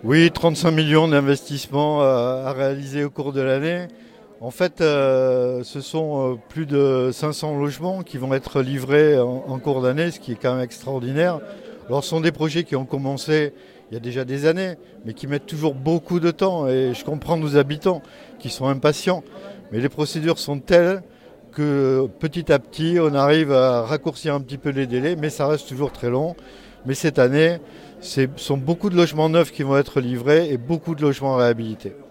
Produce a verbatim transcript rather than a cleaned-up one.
Oui, trente-cinq millions d'investissements à, à réaliser au cours de l'année. En fait, euh, ce sont euh, plus de cinq cents logements qui vont être livrés en, en cours d'année, ce qui est quand même extraordinaire. Alors, ce sont des projets qui ont commencé il y a déjà des années, mais qui mettent toujours beaucoup de temps. Et je comprends nos habitants qui sont impatients. Mais les procédures sont telles que petit à petit, on arrive à raccourcir un petit peu les délais, mais ça reste toujours très long. Mais cette année, ce sont beaucoup de logements neufs qui vont être livrés et beaucoup de logements réhabilités.